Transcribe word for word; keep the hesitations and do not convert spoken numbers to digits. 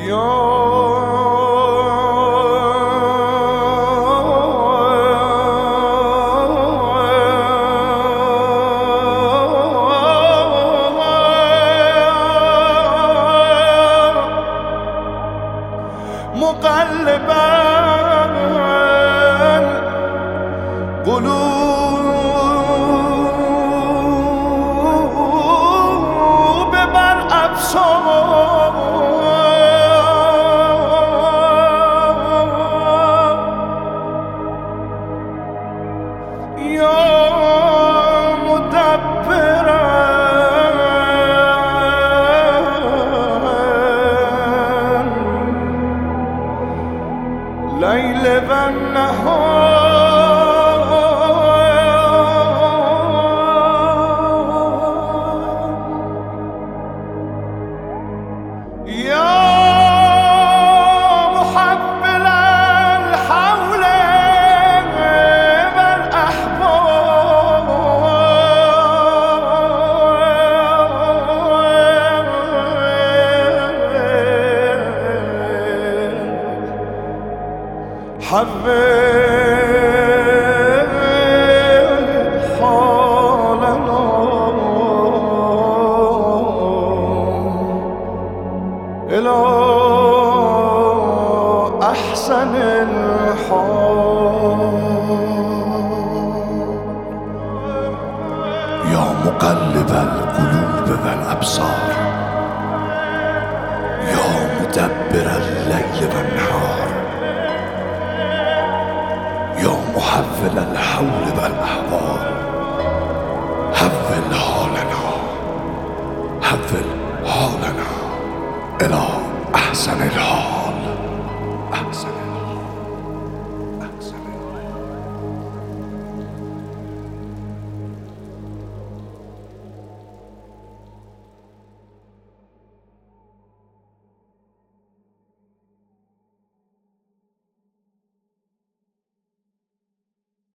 مقلبا قلوب بر ابصار یا مدبرا لیل و نهار یا محول الحول والأحوال حول حالنا إلى أحسن الحال. يا مقلب القلوب والأبصار يا مدبر الليل والنهار يا محول الحول والأحوال حول حالنا حول حالنا إلى أحسن الحال أحسن